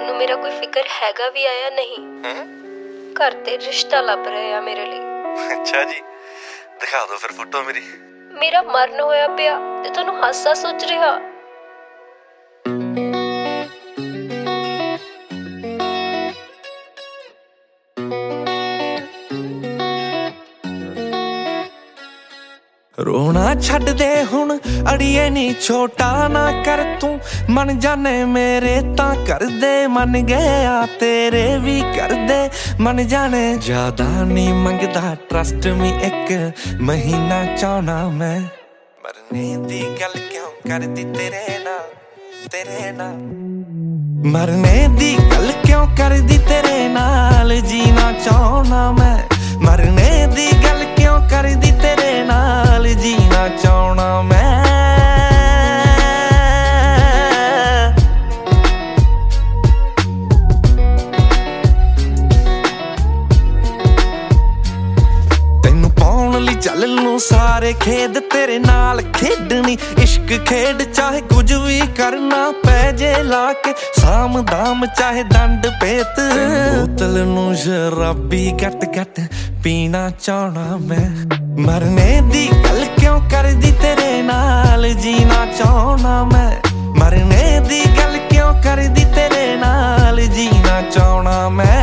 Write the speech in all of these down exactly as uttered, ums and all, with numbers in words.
ਤੁਹਾਨੂੰ ਮੇਰਾ ਕੋਈ ਫਿਕਰ ਹੈਗਾ ਵੀ ਆ ਜਾਂ ਨਹੀਂ? ਘਰ ਤੇ ਰਿਸ਼ਤਾ ਲੱਭ ਰਹੇ ਆ ਮੇਰੇ ਲਈ। ਅੱਛਾ ਜੀ, ਦਿਖਾ ਦਿਓ ਫਿਰ ਫੋਟੋ ਮੇਰੀ। ਮੇਰਾ ਮਰਨ ਹੋਇਆ ਪਿਆ ਤੇ ਤੁਹਾਨੂੰ ਹਾਸਾ ਸੋਚ ਰਿਹਾ। रोना छड्ड दे हुण अड़िए नी, छोटा ना कर तू मन जाने मेरे तां कर दे, मन गया तेरे भी कर दे मन जाने। ज्यादा नी मंगदा ट्रस्ट मी एक महीना चाहना मैं, मरने दी गल क्यों कर दी तेरे नाल तेरे नाल, मरने दी गल क्यों कर दी तेरे नाल, जीना चाहना मैं, मरने दी गल क्यों कर दी तेरे नाल, जीना चाहना मैं। तैनू पाउण लई चल लूं सारे खेद तेरे नाल खेडनी, इश्क खेड चाहे कुछ भी करना पै जे लाके साम दाम चाहे दंड पेत, बोतल नू शराबी गट गट पीना चाहना मैं, मरने दी गल क्यों कर दी तेरे नाल, जीना चाहना मैं, मरने दी गल क्यों कर दी तेरे नाल, जीना चाहना मैं।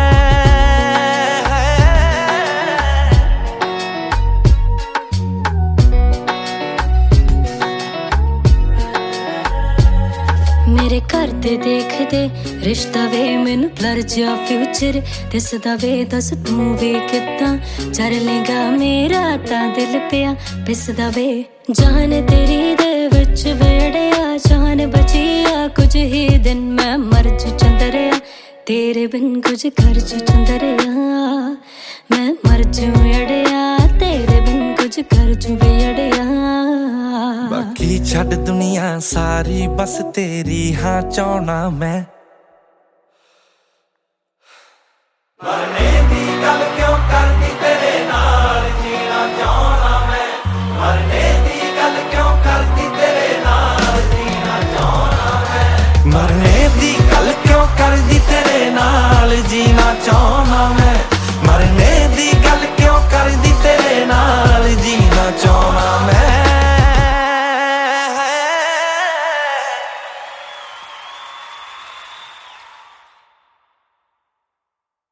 मेरे घर दे देखदे रिश्ता वे मैनू ब्लर जा फ्यूचर दिसदा वे, दस तू वे किदां चर लेगा मेरा तां दिल पिया पिसदा वे, जान तेरी दे विच वेड़िया जान बचिया कुछ ही दिन मैं मर जू चंदरिया, तेरे बिन कुछ कर जू चंदरिया, मैं मर जू अड़िया तेरे बिन कुछ कर जू वे अड़िया। बाकी छड़ दुनिया सारी बस तेरी हाँ चाहना मैं।